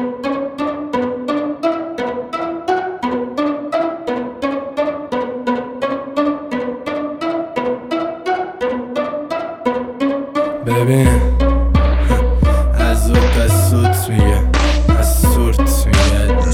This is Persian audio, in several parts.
ببین از او قصوت میگه از سورت میگه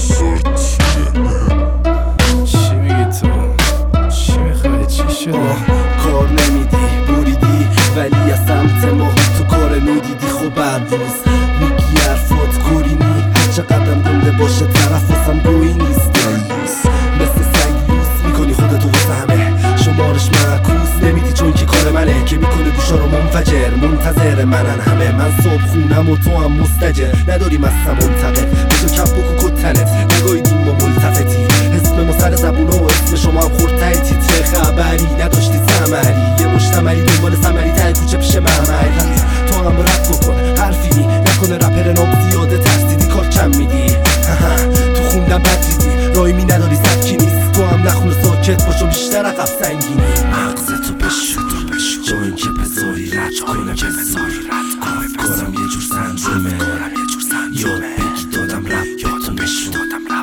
چی میگی تو؟ چی میخوای؟ چی شده؟ کار نمیدی بریدی ولی از سمت ما تو کار نودیدی. خب هر روز میگی حرفات کورینی، هرچه قدم گنده باشه طرف واسم گویی نیست. مثل سنگیوز میکنی خودتو واسه همه شمارش معکوس نمیدی چون که کار منه که میکنه گوشا رو منفجر. منتظر منن همه، من صبح خونم و تو هم مستجر. نداریم اصلا منتقد به تو کپ بکو کتنت نگاهیدیم ما ملتفتی. اسم ما سر زبونه و اسم شما هم خورتای تیتر خبری نداشتی ثمری. یه مشتمری دنبال ثمری ته کوچه پیش معمری. تو هم رپ بکن حرفی نکنه رپر نام زیاده ترسیدی کار کم میدی. تو خوندم بد دیدی رایمی نداری سبکی نیست. تو هم نخونه ساکت باشو بیشتر عقب سنگینی. مغزتو بشور جایی که بذاری رد کنه که بذاری رد کن. افکارم یه جور سندرومه یاد بگی دادم رب یادتو نشون.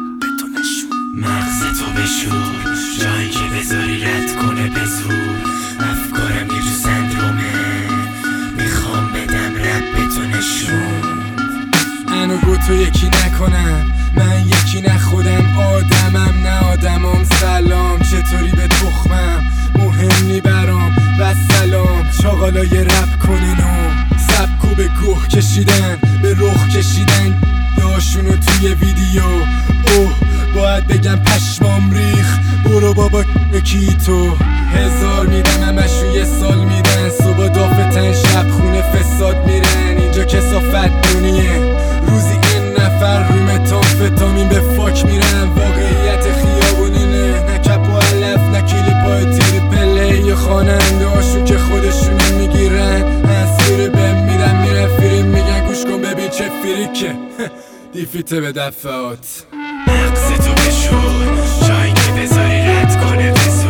مغزتو بشور جایی که بذاری رد کنه بزور. افکارم یه جور سندرومه میخوام بدم رب بتو نشون. منو با تو یکی نکنم، من یکی نخودم. آدمم نه آدمم. سلام چطوری به تخمم مهم نی برام و سلام. چاقالای رپ کنن و سبکو به گوه کشیدن به رخ کشیدن یاشونو توی ویدیو. اوه باید بگم پشمام ریخ برو بابا کی تو. هزار میدم همشون یه سال میدن. صبح دافتن شب خونه فساد میرن. اینجا کسافت دونیه روزی این نفر رو متام فتامین به فاک میرن. واقعیت خیابونی نه کپ و علف نه کلیپای تیر پله. یه خواننده هاشون که خودشونو میگیرن انسیر بهم میدن میرن فیلم میگن گوش کن ببین چه فریکه دیفیته به دفعات. مغزتو بشور جایی که بذاری رد کنه